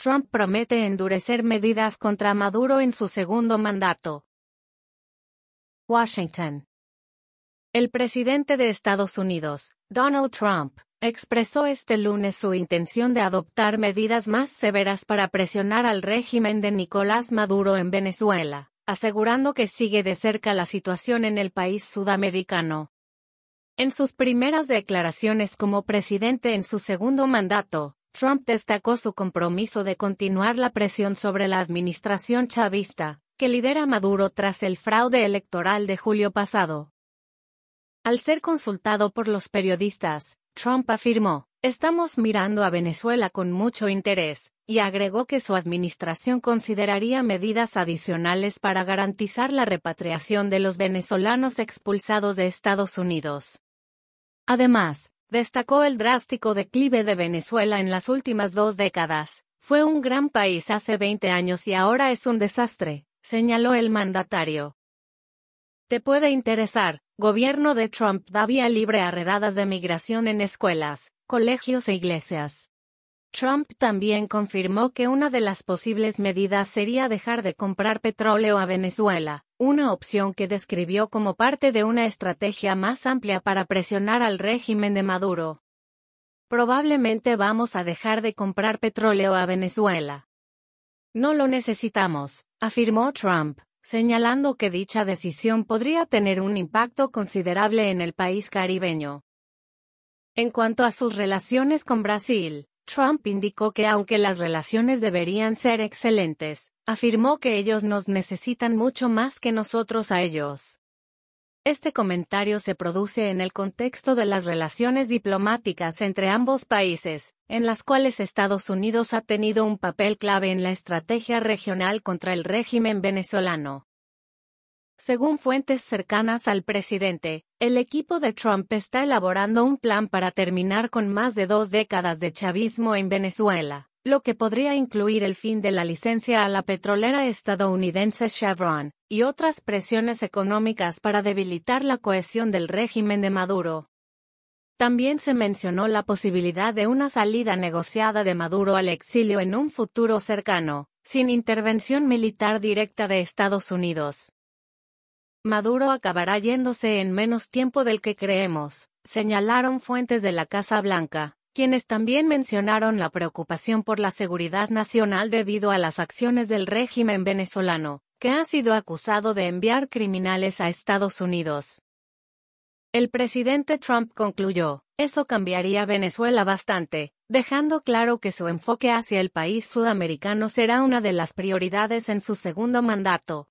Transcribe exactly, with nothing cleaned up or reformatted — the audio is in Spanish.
Trump promete endurecer medidas contra Maduro en su segundo mandato. Washington. El presidente de Estados Unidos, Donald Trump, expresó este lunes su intención de adoptar medidas más severas para presionar al régimen de Nicolás Maduro en Venezuela, asegurando que sigue de cerca la situación en el país sudamericano. En sus primeras declaraciones como presidente en su segundo mandato, Trump destacó su compromiso de continuar la presión sobre la administración chavista, que lidera Maduro tras el fraude electoral de julio pasado. Al ser consultado por los periodistas, Trump afirmó: "Estamos mirando a Venezuela con mucho interés", y agregó que su administración consideraría medidas adicionales para garantizar la repatriación de los venezolanos expulsados de Estados Unidos. Además, destacó el drástico declive de Venezuela en las últimas dos décadas. "Fue un gran país hace veinte años y ahora es un desastre", señaló el mandatario. Te puede interesar: gobierno de Trump da vía libre a redadas de migración en escuelas, colegios e iglesias. Trump también confirmó que una de las posibles medidas sería dejar de comprar petróleo a Venezuela, una opción que describió como parte de una estrategia más amplia para presionar al régimen de Maduro. "Probablemente vamos a dejar de comprar petróleo a Venezuela. No lo necesitamos", afirmó Trump, señalando que dicha decisión podría tener un impacto considerable en el país caribeño. En cuanto a sus relaciones con Brasil, Trump indicó que aunque las relaciones deberían ser excelentes, afirmó que ellos nos necesitan mucho más que nosotros a ellos. Este comentario se produce en el contexto de las relaciones diplomáticas entre ambos países, en las cuales Estados Unidos ha tenido un papel clave en la estrategia regional contra el régimen venezolano. Según fuentes cercanas al presidente, el equipo de Trump está elaborando un plan para terminar con más de dos décadas de chavismo en Venezuela, lo que podría incluir el fin de la licencia a la petrolera estadounidense Chevron, y otras presiones económicas para debilitar la cohesión del régimen de Maduro. También se mencionó la posibilidad de una salida negociada de Maduro al exilio en un futuro cercano, sin intervención militar directa de Estados Unidos. "Maduro acabará yéndose en menos tiempo del que creemos", señalaron fuentes de la Casa Blanca, quienes también mencionaron la preocupación por la seguridad nacional debido a las acciones del régimen venezolano, que ha sido acusado de enviar criminales a Estados Unidos. El presidente Trump concluyó: "Eso cambiaría Venezuela bastante", dejando claro que su enfoque hacia el país sudamericano será una de las prioridades en su segundo mandato.